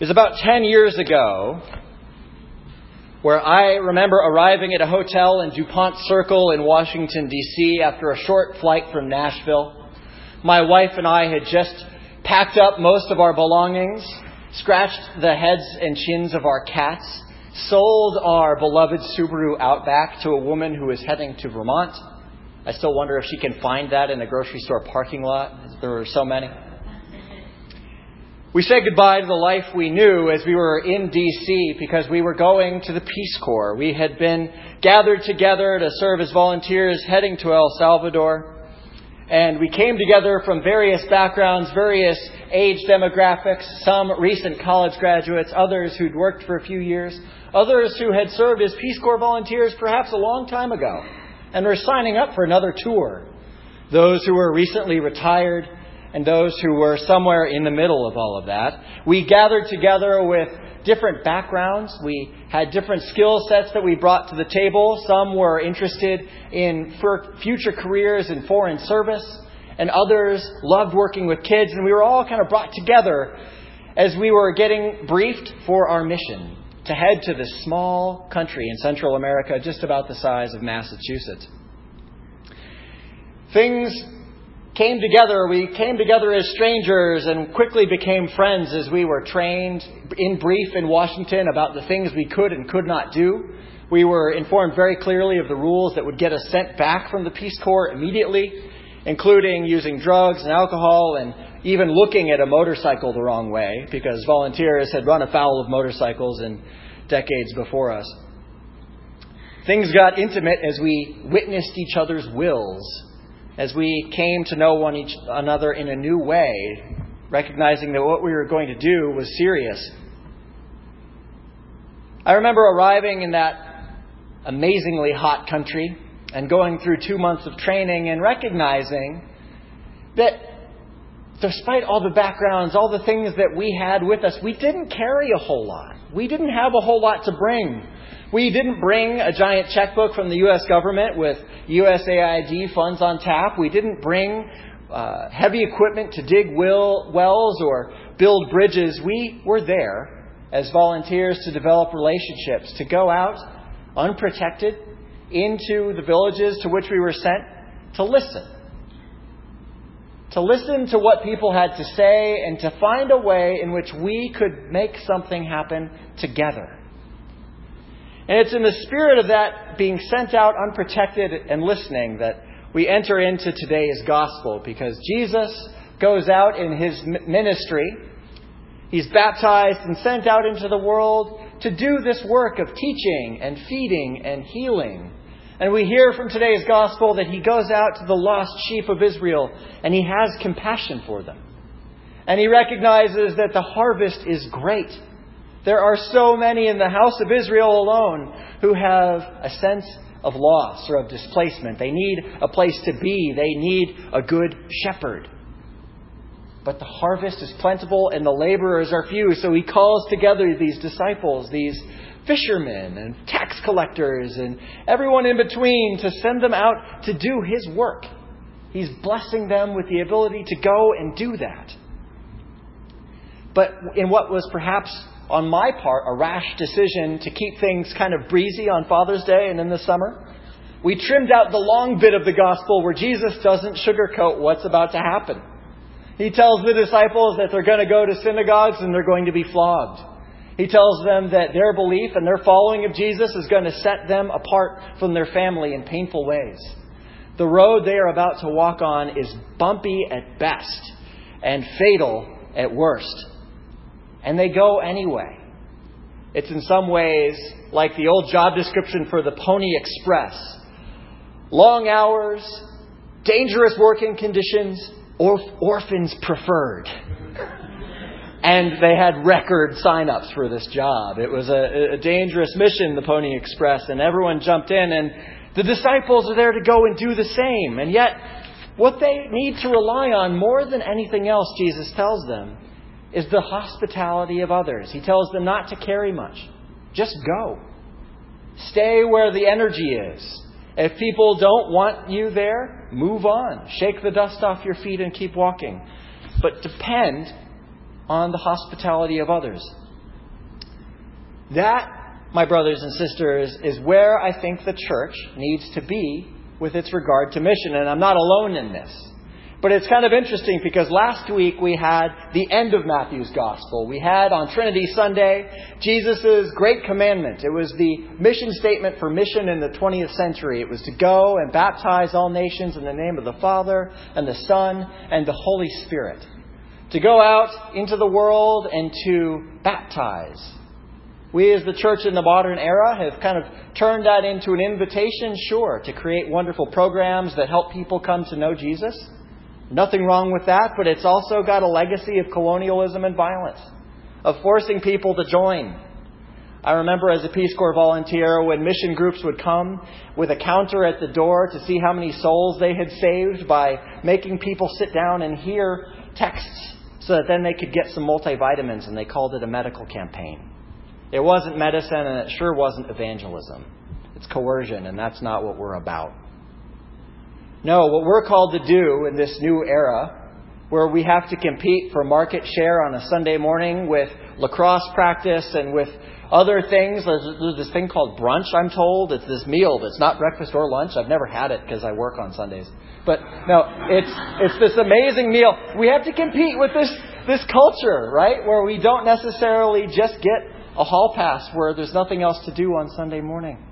It was about 10 years ago where I remember arriving at a hotel in DuPont Circle in Washington, D.C. after a short flight from Nashville. My wife and I had just packed up most of our belongings, scratched the heads and chins of our cats, sold our beloved Subaru Outback to a woman who was heading to Vermont. I still wonder if she can find that in a grocery store parking lot. There were so many. We said goodbye to the life we knew as we were in D.C. because we were going to the Peace Corps. We had been gathered together to serve as volunteers heading to El Salvador. And we came together from various backgrounds, various age demographics, some recent college graduates, others who'd worked for a few years, others who had served as Peace Corps volunteers perhaps a long time ago and were signing up for another tour. Those who were recently retired, and those who were somewhere in the middle of all of that. We gathered together with different backgrounds. We had different skill sets that we brought to the table. Some were interested in future careers in foreign service, and others loved working with kids. And we were all kind of brought together as we were getting briefed for our mission to head to this small country in Central America, just about the size of Massachusetts. Things came together. We came together as strangers and quickly became friends as we were trained in brief in Washington about the things we could and could not do. We were informed very clearly of the rules that would get us sent back from the Peace Corps immediately, including using drugs and alcohol and even looking at a motorcycle the wrong way because volunteers had run afoul of motorcycles in decades before us. Things got intimate as we witnessed each other's wills, as we came to know one another in a new way, recognizing that what we were going to do was serious. I remember arriving in that amazingly hot country and going through 2 months of training and recognizing that despite all the backgrounds, all the things that we had with us, we didn't carry a whole lot. We didn't have a whole lot to bring. We didn't bring a giant checkbook from the U.S. government with USAID funds on tap. We didn't bring heavy equipment to dig wells or build bridges. We were there as volunteers to develop relationships, to go out unprotected into the villages to which we were sent to listen. To listen to what people had to say and to find a way in which we could make something happen together. And it's in the spirit of that being sent out unprotected and listening that we enter into today's gospel, because Jesus goes out in his ministry. He's baptized and sent out into the world to do this work of teaching and feeding and healing. And we hear from today's gospel that he goes out to the lost sheep of Israel and he has compassion for them. And he recognizes that the harvest is great. There are so many in the house of Israel alone who have a sense of loss or of displacement. They need a place to be. They need a good shepherd. But the harvest is plentiful and the laborers are few. So he calls together these disciples, these fishermen and tax collectors and everyone in between to send them out to do his work. He's blessing them with the ability to go and do that. But in what was perhaps on my part a rash decision to keep things kind of breezy on Father's Day and in the summer, we trimmed out the long bit of the gospel where Jesus doesn't sugarcoat what's about to happen. He tells the disciples that they're going to go to synagogues and they're going to be flogged. He tells them that their belief and their following of Jesus is going to set them apart from their family in painful ways. The road they are about to walk on is bumpy at best and fatal at worst. And they go anyway. It's in some ways like the old job description for the Pony Express. Long hours, dangerous working conditions, orphans preferred. And they had record sign-ups for this job. It was a dangerous mission, the Pony Express, and everyone jumped in. And the disciples are there to go and do the same. And yet, what they need to rely on more than anything else, Jesus tells them, is the hospitality of others. He tells them not to carry much. Just go. Stay where the energy is. If people don't want you there, move on. Shake the dust off your feet and keep walking. But depend on the hospitality of others. That, my brothers and sisters, is where I think the church needs to be with its regard to mission. And I'm not alone in this. But it's kind of interesting because last week we had the end of Matthew's Gospel. We had on Trinity Sunday Jesus' great commandment. It was the mission statement for mission in the 20th century. It was to go and baptize all nations in the name of the Father and the Son and the Holy Spirit. To go out into the world and to baptize. We as the church in the modern era have kind of turned that into an invitation, sure, to create wonderful programs that help people come to know Jesus. Nothing wrong with that, but it's also got a legacy of colonialism and violence, of forcing people to join. I remember as a Peace Corps volunteer when mission groups would come with a counter at the door to see how many souls they had saved by making people sit down and hear texts so that then they could get some multivitamins, and they called it a medical campaign. It wasn't medicine, and it sure wasn't evangelism. It's coercion, and that's not what we're about. No, what we're called to do in this new era, where we have to compete for market share on a Sunday morning with lacrosse practice and with other things. There's this thing called brunch, I'm told. It's this meal that's not breakfast or lunch. I've never had it because I work on Sundays. But no, it's this amazing meal. We have to compete with this culture, right? Where we don't necessarily just get a hall pass where there's nothing else to do on Sunday morning.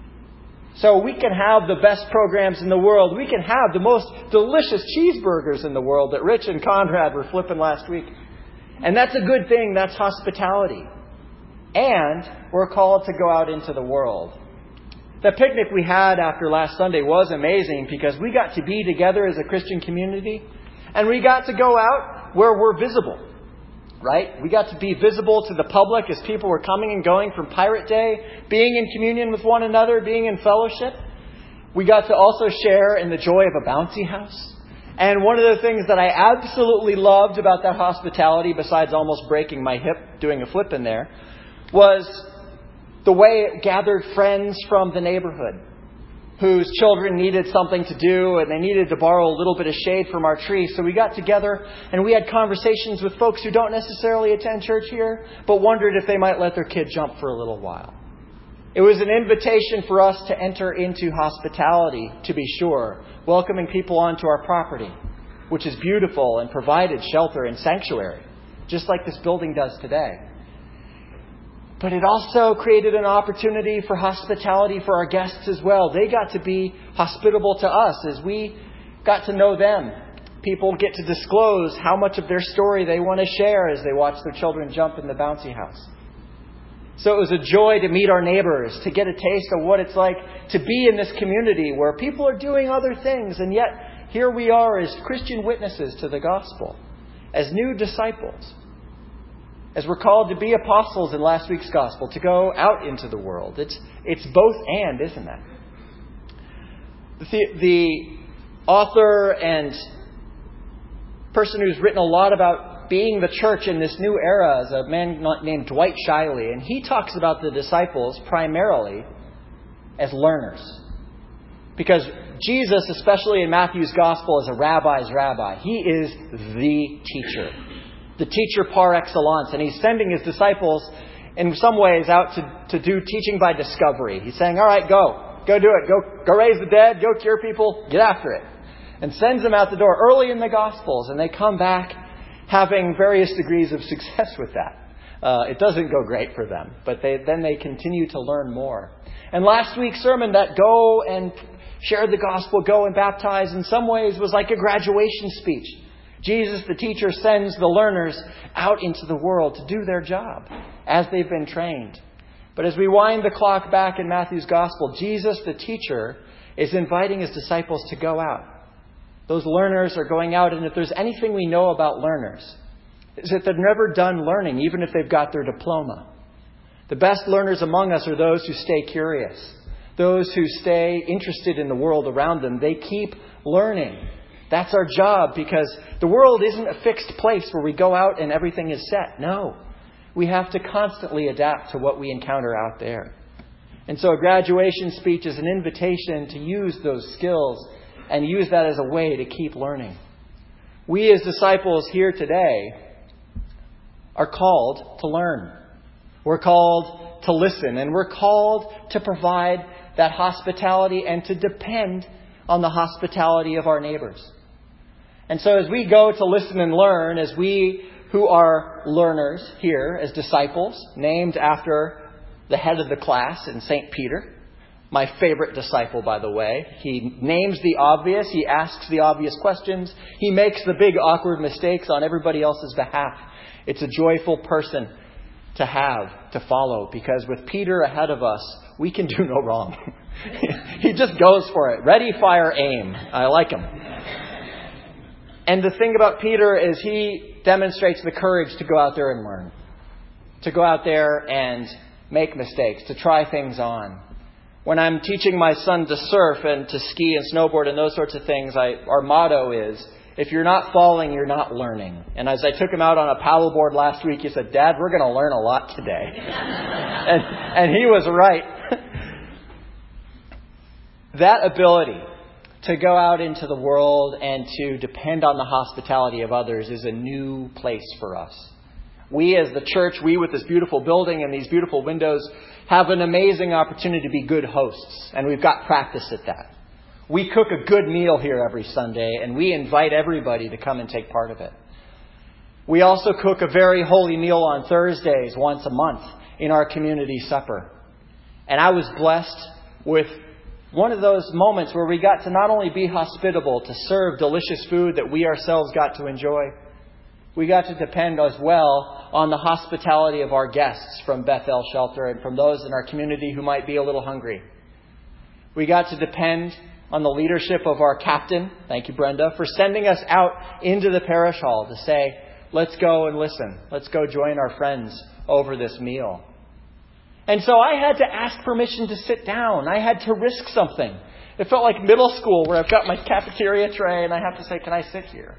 So we can have the best programs in the world. We can have the most delicious cheeseburgers in the world that Rich and Conrad were flipping last week. And that's a good thing. That's hospitality. And we're called to go out into the world. The picnic we had after last Sunday was amazing because we got to be together as a Christian community. And we got to go out where we're visible. Right? We got to be visible to the public as people were coming and going from Pirate Day, being in communion with one another, being in fellowship. We got to also share in the joy of a bouncy house. And one of the things that I absolutely loved about that hospitality, besides almost breaking my hip doing a flip in there, was the way it gathered friends from the neighborhood whose children needed something to do and they needed to borrow a little bit of shade from our tree. So we got together and we had conversations with folks who don't necessarily attend church here, but wondered if they might let their kid jump for a little while. It was an invitation for us to enter into hospitality, to be sure, welcoming people onto our property, which is beautiful and provided shelter and sanctuary, just like this building does today. But it also created an opportunity for hospitality for our guests as well. They got to be hospitable to us as we got to know them. People get to disclose how much of their story they want to share as they watch their children jump in the bouncy house. So it was a joy to meet our neighbors, to get a taste of what it's like to be in this community where people are doing other things. And yet here we are as Christian witnesses to the gospel, as new disciples. As we're called to be apostles in last week's gospel, to go out into the world. It's both and, isn't it? The author and person who's written a lot about being the church in this new era is a man named Dwight Shiley. And he talks about the disciples primarily as learners. Because Jesus, especially in Matthew's gospel, is a rabbi's rabbi. He is the teacher. The teacher par excellence. And he's sending his disciples in some ways out to do teaching by discovery. He's saying, all right, go do it. Go raise the dead. Go cure people. Get after it. And sends them out the door early in the Gospels. And they come back having various degrees of success with that. It doesn't go great for them. But then they continue to learn more. And last week's sermon, that go and share the gospel, go and baptize, in some ways was like a graduation speech. Jesus, the teacher, sends the learners out into the world to do their job as they've been trained. But as we wind the clock back in Matthew's gospel, Jesus, the teacher, is inviting his disciples to go out. Those learners are going out, and if there's anything we know about learners, is that they're never done learning, even if they've got their diploma. The best learners among us are those who stay curious, those who stay interested in the world around them. They keep learning. That's our job, because the world isn't a fixed place where we go out and everything is set. No, we have to constantly adapt to what we encounter out there. And so a graduation speech is an invitation to use those skills and use that as a way to keep learning. We as disciples here today are called to learn. We're called to listen, and we're called to provide that hospitality and to depend on the hospitality of our neighbors. And so as we go to listen and learn, as we who are learners here as disciples, named after the head of the class in St. Peter, my favorite disciple, by the way. He names the obvious. He asks the obvious questions. He makes the big awkward mistakes on everybody else's behalf. It's a joyful person to have, to follow, because with Peter ahead of us, we can do no wrong. He just goes for it. Ready, fire, aim. I like him. And the thing about Peter is he demonstrates the courage to go out there and learn. To go out there and make mistakes, to try things on. When I'm teaching my son to surf and to ski and snowboard and those sorts of things, our motto is, if you're not falling, you're not learning. And as I took him out on a paddleboard last week, he said, "Dad, we're going to learn a lot today." and he was right. That ability to go out into the world and to depend on the hospitality of others is a new place for us. We as the church, we with this beautiful building and these beautiful windows, have an amazing opportunity to be good hosts. And we've got practice at that. We cook a good meal here every Sunday, and we invite everybody to come and take part of it. We also cook a very holy meal on Thursdays once a month in our community supper. And I was blessed with one of those moments where we got to not only be hospitable, to serve delicious food that we ourselves got to enjoy, we got to depend as well on the hospitality of our guests from Bethel Shelter and from those in our community who might be a little hungry. We got to depend on the leadership of our captain, thank you Brenda, for sending us out into the parish hall to say, let's go and listen. Let's go join our friends over this meal. And so I had to ask permission to sit down. I had to risk something. It felt like middle school where I've got my cafeteria tray and I have to say, can I sit here?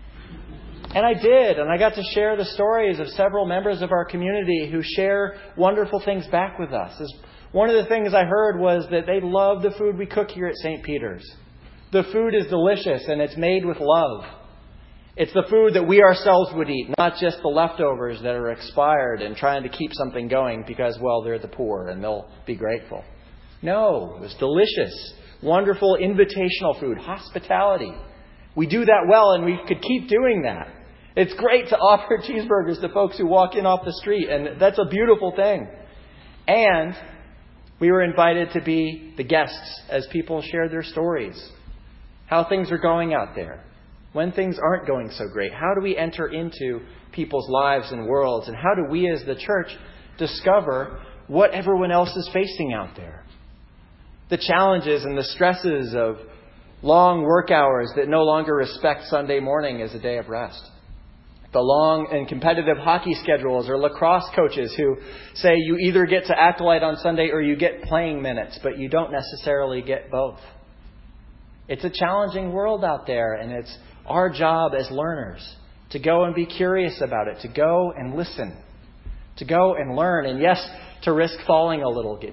And I did. And I got to share the stories of several members of our community who share wonderful things back with us. One of the things I heard was that they love the food we cook here at St. Peter's. The food is delicious and it's made with love. It's the food that we ourselves would eat, not just the leftovers that are expired and trying to keep something going because, well, they're the poor and they'll be grateful. No, it was delicious, wonderful, invitational food, hospitality. We do that well and we could keep doing that. It's great to offer cheeseburgers to folks who walk in off the street, and that's a beautiful thing. And we were invited to be the guests as people shared their stories, how things are going out there. When things aren't going so great, how do we enter into people's lives and worlds? And how do we as the church discover what everyone else is facing out there? The challenges and the stresses of long work hours that no longer respect Sunday morning as a day of rest. The long and competitive hockey schedules or lacrosse coaches who say you either get to acolyte on Sunday or you get playing minutes, but you don't necessarily get both. It's a challenging world out there, and it's our job as learners to go and be curious about it, to go and listen, to go and learn, and yes, to risk falling a little bit.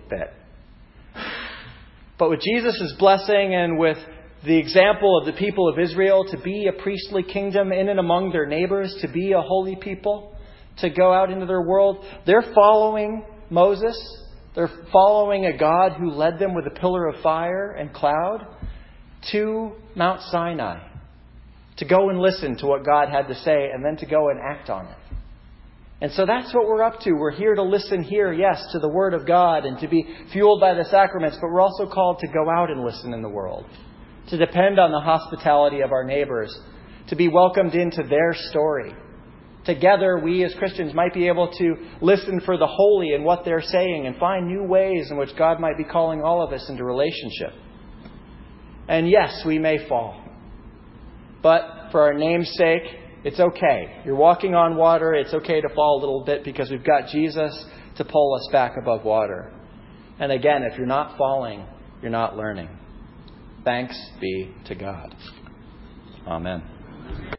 But with Jesus' blessing and with the example of the people of Israel to be a priestly kingdom in and among their neighbors, to be a holy people, to go out into their world, they're following Moses. They're following a God who led them with a pillar of fire and cloud to Mount Sinai, to go and listen to what God had to say and then to go and act on it. And so that's what we're up to. We're here to listen here, yes, to the Word of God and to be fueled by the sacraments, but we're also called to go out and listen in the world, to depend on the hospitality of our neighbors, to be welcomed into their story. Together, we as Christians might be able to listen for the holy in what they're saying and find new ways in which God might be calling all of us into relationship. And yes, we may fall. But for our name's sake, it's okay. You're walking on water. It's okay to fall a little bit because we've got Jesus to pull us back above water. And again, if you're not falling, you're not learning. Thanks be to God. Amen.